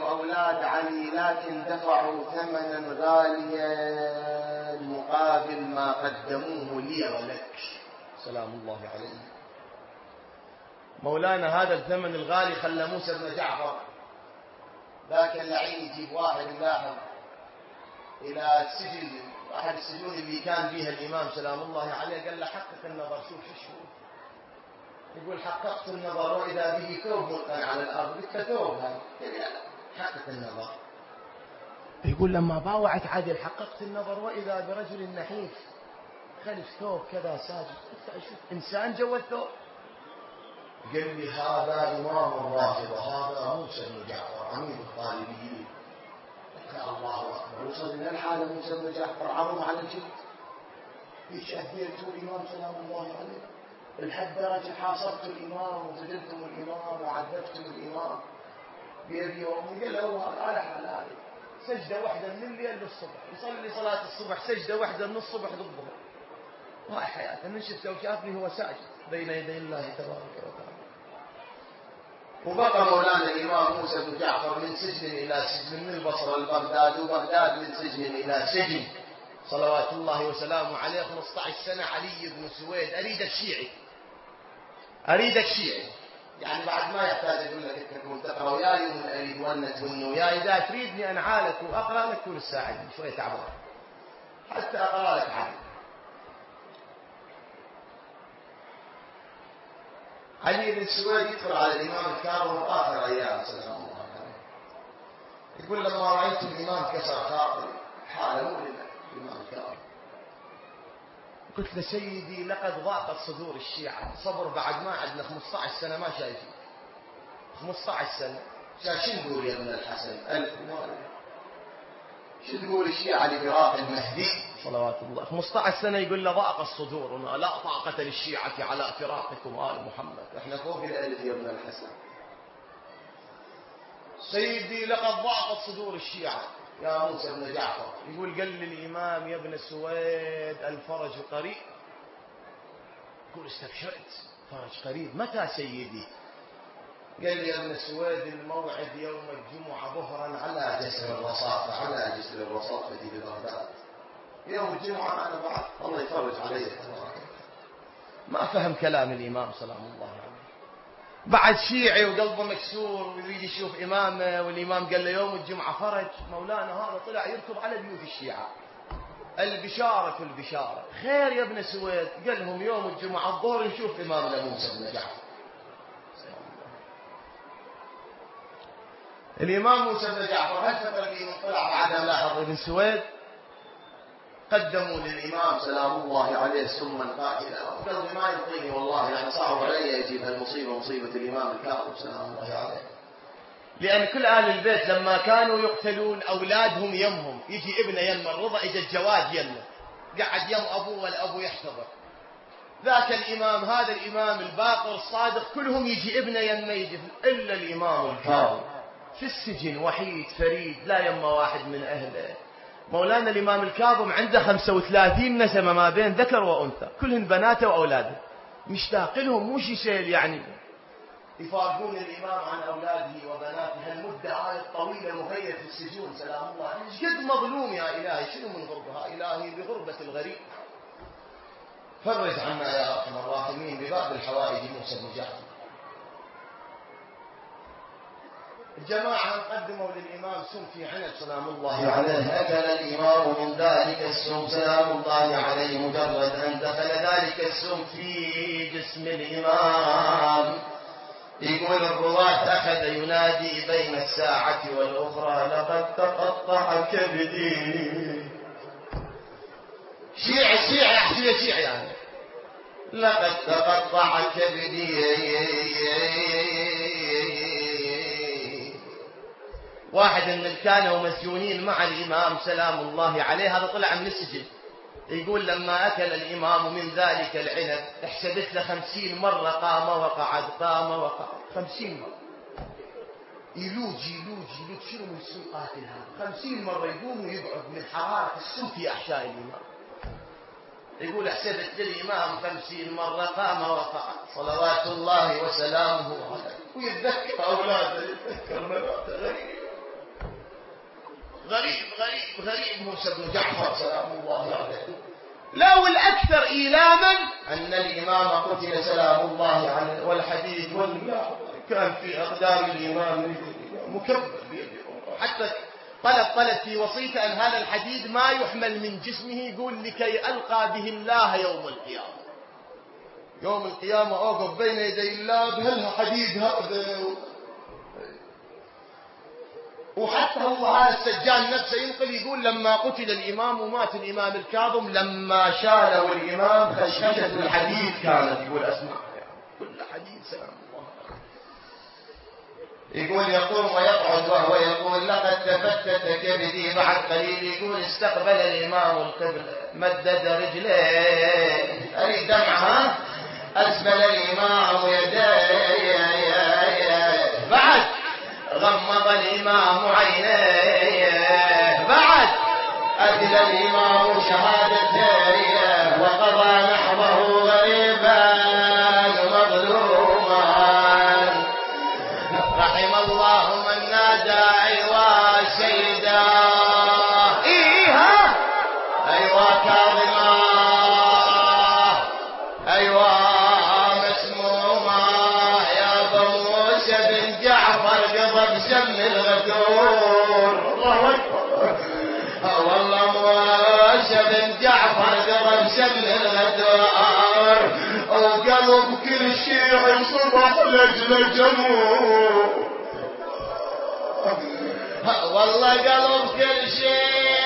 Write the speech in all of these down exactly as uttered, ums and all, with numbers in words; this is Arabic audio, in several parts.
أولاد علي لكن دفعوا ثمنا غاليا مقابل ما قدموه لي ولك سلام الله عليه. مولانا هذا الثمن الغالي خلى موسى بن جعفر ذاك اللعين يجيب واحد يلاحظ إلى السجن، أحد السجون اللي كان فيها الإمام سلام الله عليه، قال له حقق النظر، شوف شو شو يقول حققت النظر وإذا به ثوب ملقى على الأرض، قلت ثوب هذا حقق النظر. يقول لما باوعت عادل حققت النظر وإذا برجل نحيف خلف ثوب كذا ساجد، قلت أشوف إنسان جوا الثوب. قال لي هذا إمام الرافضة، هذا موسى بن جعفر عميد الطالبيين. الله أكبر، وصل إلى الحالة موسى بن جعفر عظم على الجد، ايش أهديته الإمام سلام الله عليه لحد درجة حاصرت الإمام وزجلتم الإمام وعذبتم الإمام بيدي وأمي. قال له على حلاله سجدة واحدة من الليل للصبح، يصلي صلاة الصبح سجدة واحدة من الصبح للظهر، وهاي حياته. من شفته وشافني هو ساجد بين يدي الله تبارك وتعالى. وبقى مولانا الإمام موسى بن جعفر من سجن إلى سجن، من البصرة لبغداد، وبغداد من سجن إلى سجن، صلوات الله وسلامه عليه. خمسة عشر سنة علي بن سويد أريدك شيعي، أريدك شيعي، يعني بعد ما يحتاج أقول لك تكون تقرأ وياي ومن أريد ونت ونو وياي، إذا تريدني أنعالك وأقرأ لك كل الساعة شوية تعبان حتى أقرأ لك حاجة. علي بن سويد يدخل على الإمام الكاظم آخر أيام سلام الله عليه، يقول لما رأيت الإمام كسر خاطري حال مؤلمة الإمام الكاظم، قلت له سيدي لقد ضاقت صدور الشيعة، صبر بعد ما عندنا خمسة عشر سنة ما شايفين، خمسة عشر سنة شاشين تقول يا ابن الحسن ألف ومالك، شو تقول الشيعة لفراق المهدي صلوات الله. خمسة عشر سنة يقول له ضاق الصدور، لا طاقة للشيعة على فراقكم آل محمد، احنا فوق الألف يا ابن الحسن. سيدي لقد ضاقت صدور الشيعة يا موسى بن جعفر، يقول قال لي الإمام يا ابن سويد الفرج قريب، يقول استبشرت فرج قريب، متى سيدي؟ قال لي يا ابن سويد الموعد يوم الجمعة ظهرا على جسر الرصافة، على جسر الرصافة في بغداد يوم الجمعة، أنا بعد الله يفرج علي. ما فهم كلام الإمام سلام الله عليه، بعد شيعي وقلبه مكسور ويريد يشوف إمامه، والإمام قال له يوم الجمعة فرج. مولانا هذا طلع يركض على بيوت الشيعة، البشارة في البشارة، خير يا ابن سويد؟ قال لهم يوم الجمعة الظهر نشوف إمامنا موسى بن جعفر. الإمام موسى بن جعفر هل تبقى طلع بعد ما لاحظ ابن سويد؟ قدموا للإمام سلام الله عليه سما قاتلا، وقلبي ما ينطيني والله، يعني صعب علي يجيب هالمصيبة مصيبة الإمام الكاظم سلام الله عليه، لأن كل آل البيت لما كانوا يقتلون أولادهم يمهم، يجي ابنه يم الرضا، يجي الجواد يمه قعد يم أبوه والأبو يحتضر، ذاك الإمام هذا الإمام الباقر الصادق كلهم يجي ابنه يمه يجي، إلا الإمام الكاظم في السجن وحيد فريد لا يم واحد من أهله. مولانا الإمام الكاظم عنده خمسة وثلاثين نسمة ما بين ذكر وأنثى، كلهن بناته وأولاده، مشتاق لهم مو شي سهل يعني يفارقون الإمام عن أولاده وبناته هالمدة هاي الطويلة مغير في السجون سلام الله عليه. ايش قد مظلوم يا إلهي، شنو من غربها إلهي بغربة الغريب، فرج عنا يا أرحم الراحمين بباب الحوائج موسى بن جعفر. الجماعة قدموا للإمام سم في عنب سلام الله عليه، أكل الإمام من ذلك السم سلام الله عليه، مجرد أن دخل ذلك السم في جسم الإمام. يقول الرواة أخذ ينادي بين الساعة والأخرى لقد تقطع كبدي. شيعي شيعي أحشي شيعي يعني لقد تقطع كبدي. واحد من كانوا مسجونين مع الإمام سلام الله عليه، هذا طلع من السجن، يقول لما أكل الإمام من ذلك العنب احسبت له خمسين مرة قام وقعد قام وقعد، خمسين مرة يلوج يلوج يلوج، شنو من السم قاتل هذا، خمسين مرة يقوم ويقعد من حرارة السم في أحشاء الإمام. يقول احسبت للإمام خمسين مرة قام وقعد صلوات الله وسلامه عليه، ويتذكر أولاده يتذكر بناته غريب. موسى بن جعفر سلام الله عليه. لا والأكثر إيلاما أن الإمام قتل سلام الله عليه، والحديث كان في أقدام الإمام مكبر حتى طلب طلب في وصيته أن هذا الحديد ما يحمل من جسمه، يقول لكي ألقى به الله يوم القيامة. يوم القيامة أوقف بين يدي الله بهالها حديد هذا. وحتى هو هذا السجان نفسه ينقل يقول لما قتل الإمام ومات الإمام الكاظم، لما شاله الإمام خشخشة الحديد كانت، يقول أسمع كل حديد سلام الله. يقول يقوم ويقعد وهو يقول لقد تفتت كبدي بعد قليل. يقول استقبل الإمام القبلة مدد رجليه أي دمعها، أسبل الإمام يديه بعد غمض الإمام عينيه بعد أدل الإمام شهادتيه وقضى نحوه غريبا مظلوما. رحم الله من نادى أيوا سيدا إيها أيوا كاظما أيوا مسموما يا أبا موسى بن جعفر قضب سم الغدور. الله أكبر. والله موسى بن جعفر قضب سم الغدور وقلب كل شيء صبح لجل جمهور. والله قلب كل شيء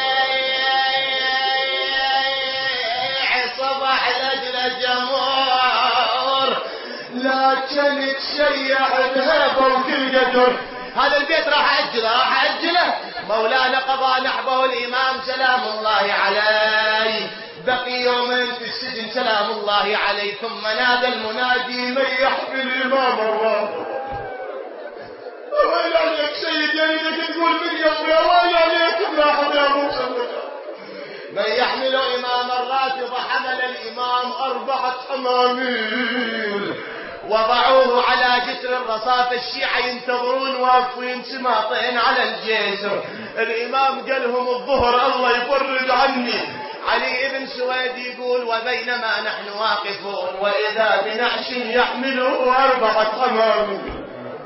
صبح لجل جمهور، لكن تشيع بهبه وكل قدر. هذا البيت راح أجله راح أجله مولانا قضى نحبه الإمام سلام الله عليه، بقي يومين في السجن سلام الله عليه، ثم نادى المنادي من يحمل الإمام الله. ويل عليك سيد يريدك تقول من يومي، ويل عليك ملاحظ يا موسى من يحمل إمام الراتب. حمل الإمام أربعة حماميل وضعوه على جسر الرصاف. الشيعة ينتظرون واقفين سماطين على الجسر. الإمام قال لهم الظهر الله يفرج عني. علي بن سويد يقول وبينما نحن واقفون وإذا بنعش يحمله أربعة حماميل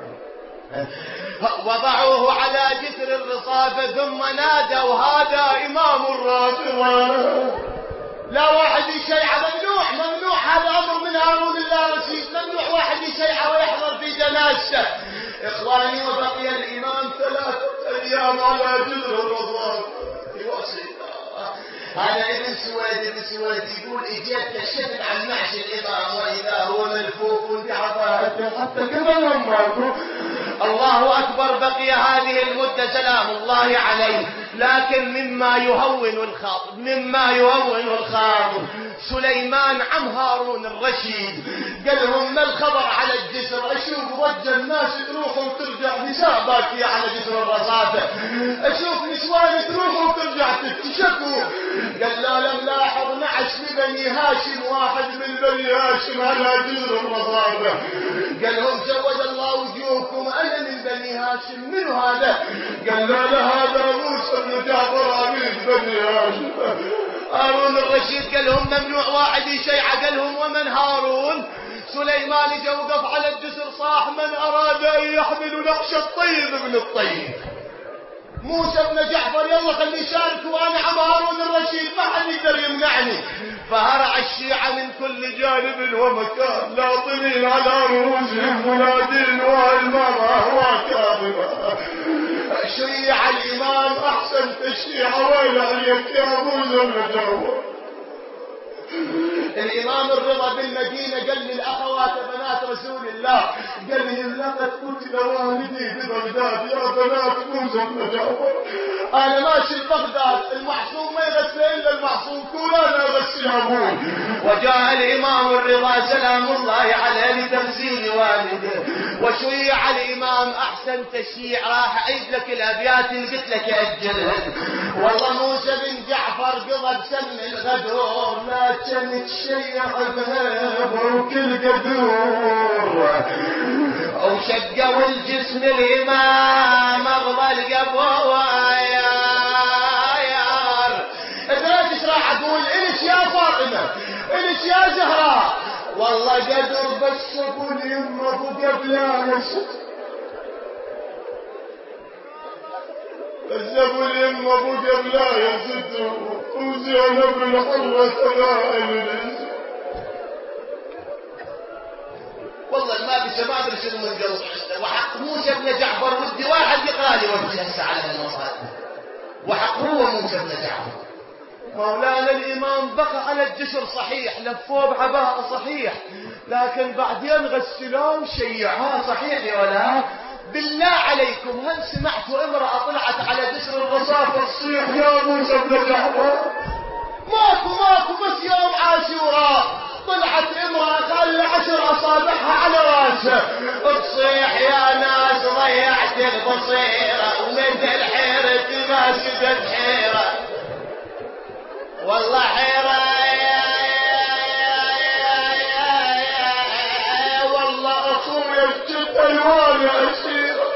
وضعوه على جسر الرصاف، ثم نادوا هذا إمام الرافضة. لا واحد يشيع، ممنوع ممنوع، هذا أمر من هارون الله رشيد، ممنوع واحد يشيع ويحضر في جنازته. إخواني وبقي الإمام ثلاثة أيام على جسر الرصاف في وصيته. هذا ابن سويد ابن سويد يقول اجيت كشفت عن نعش الإمام وإذا هو ملفوف بعضاته حتى كمان ماكو. الله أكبر. بقي هذه المدة سلام الله عليه، لكن مما يهون الخاطب مما يهون الخاطب سليمان عم هارون الرشيد قال لهم ما الخبر على الجسر؟ أشوف رجل الناس تروح وترجع، نساء باكية على جسر الرصافة، أشوف نسوان تروح وترجع تتشكوا. قال لا لم لاحظ نعش لبني هاشم، واحد من بني هاشم على جسر الرصافة. قال لهم زود الله وجوهكم، أنا من بني هاشم. من هذا؟ قال لا لا هذا موسى بن جعفر عميد بني هاشم. هارون الرشيد قال لهم ممنوع واحد يشيع. قال لهم ومن هارون؟ سليمان جوقف على الجسر صاح من أراد أن يحمل نعش الطيب من الطيب. موسى بن جعفر يلا خلي يشارك وانا عم هارون الرشيد ما حد يقدر يمنعني. فهرع الشيعة من كل جانب ومكان لاطمين على رؤوسهم منادين والماما وكاظمة. شيع الإمام أحسن تشيع ويل عليك يا موسى بن جعفر. الإمام الرضا بالمدينة قال للأخوات بنات رسول الله قال لهم لقد قتل والدي ببغداد يا بنات موسى بن جعفر. أنا ماشي ببغداد، المعصوم ما يغسل إلا المعصوم، كولانا يغسل أبوه. وجاء الإمام الرضا سلام الله عليه لتغسيل والده، وشيع الإمام أحسن تشييع. راح أعيد لك الأبيات اللي قلت لك أجلها. والله موسى بن جعفر قضى بسم الغدور، لكن تشيع بهبه وكل قدور. وشقوا الجسم الإمام أغضى القبوة يا يار زهراء والله قدر بس ابو اليمه ابو قبلانه بس ابو اليمه ابو قبلانه ستر وزينب الحره ثنائل والله ما بس ما ادري شنو من قلب وحق موسى بن جعفر ودي واحد يقرا لي وجه هسه على هالمصائب وحق هو موسى بن جعفر. مولانا الامام بقى على الجسر صحيح لفوه بعباءه صحيح لكن بعدين غسلوه وشيعوه صحيح يا ولا بالله عليكم هل سمعتوا امراه طلعت على جسر الرصافه تصيح يا موسى بن جعفر؟ ماكو ماكو بس يوم عاشوراء طلعت امرأة خلى عشر أصابعها على راسها تصيح يا ناس ضيعت البصيرة ومثل حيرة ما سدت حيرة والله حيرة يا يا يا يا يا والله أخويا الجد الوالي أسيرة.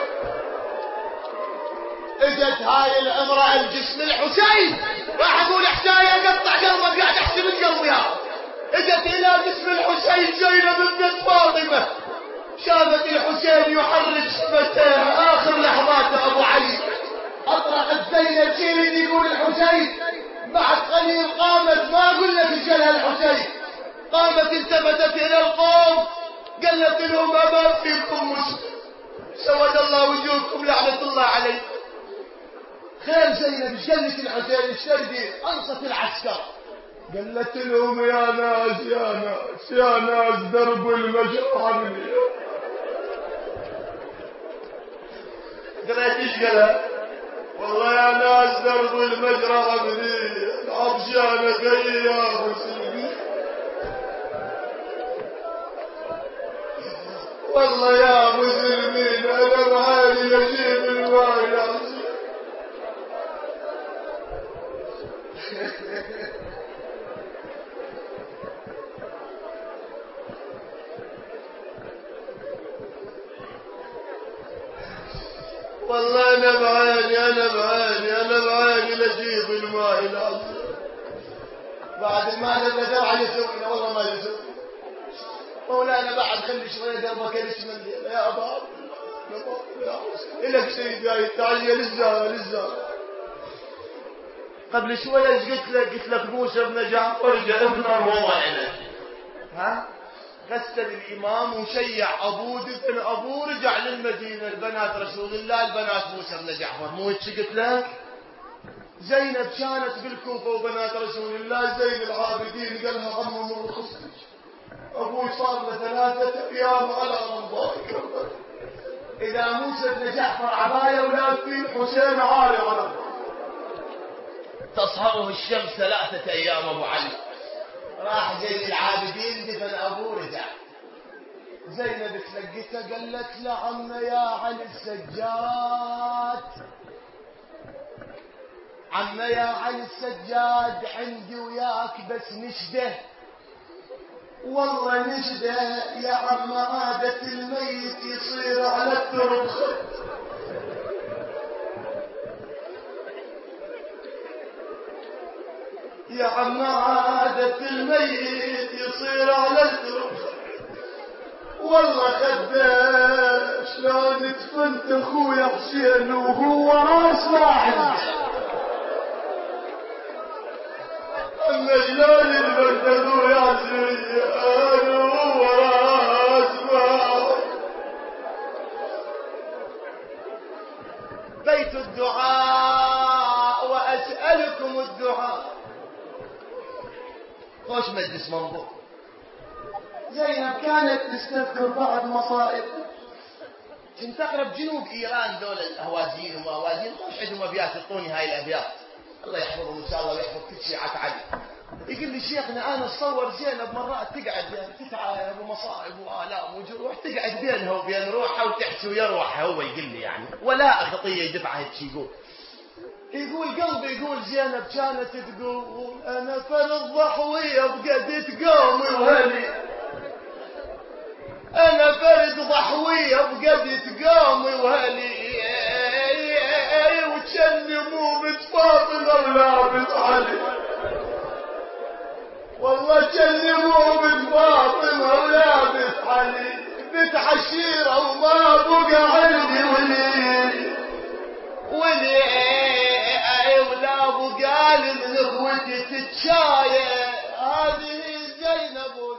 اجت هاي الامرأة الجسم الحسين راح اقول حكاية قطع قلبك قاعد احسب القلب يا اجت الى جسم الحسين زينب بنت فاطمة شافت الحسين يحرك شفتيه اخر لحظاته ابو علي اطرقت زينب شيرين يقول الحسين بعد قليل قامت ما اقول لك اجلها الحسين قامت التفتت الى القوم قالت لهم اما فيكم مسلم سود الله وجوهكم لعنة الله عليكم. خير زينب ايش قالت الحسين الشردي انصت العسكر قالت لهم يا ناس يا ناس يا ناس درب المجرى مني قرأت ايش قالها والله يا ناس درب المجرى مني عطشانة خي يا مسلمين والله يا مسلمين انا بعالي اجيب الماء العظيم والله انا بعاني انا بعاني انا بعاني لجيب الماء العظيم بعد ما نبدا على يسوينا والله ما يسوي مولانا بعد خلي شويه دربك الاسم الليله يا ابا عبد الله الك شيء جاي تعال للزهر للزهر قبل شويه ايش قلت لك قلت لك موسى بن جعفر جاء ابن الروضه ها غسل الامام وشيع ابوه دفن ابوه رجع للمدينه البنات رسول الله البنات موسى بن جعفر مو هيك قلت لك زينب كانت بالكوفه وبنات رسول الله زين العابدين قال لها غمم رخصتك ابوي صار له ثلاثه ايام على رمضان اذا موسى بن جعفر عبايه ولا في حسين عاري على تصهره الشمس ثلاثه ايام ابو علي راح زين العابدين دفن ابوه رجع زينب تلقيته قالت له عم يا علي السجاد عم يا علي السجاد عندي وياك بس نشده والله نشده يا عم عادة الميت يصير على الترب خد يا عم عادة الميت يصير على الترب والله خده شلون دفنت اخويا حسين وهو راس واحد اما شلون دفنت اخويا حسين وهو راس واحد. بيت الدعاء واسألكم الدعاء خوش مجلس منظور. زينب كانت تستذكر بعض مصائب كنت اقرب جنوب ايران دول الاهوازيين ومهوازيين خوش عندهم ابيات يعطوني هاي الابيات الله يحفظهم ان شاء الله ويحفظ كل شيعة علي. يقول لي شيخنا انا اتصور زينب مرات تقعد يعني تتعب ومصائب والام وجروح تقعد بينها وبين روحها وتحكي ويا روحها هو يقول لي يعني ولا خطيه يدفعها هيك يقول يقول قلبي يقول زينب كانت تقول انا فرد ضحويه بقدت قومي وهلي انا فرد ضحويه بقدت قومي وهلي وتشلموا بنت فاطمه ولا بنت علي والله تشلموا بنت وقال من اخوتي تتشايع هذه زينب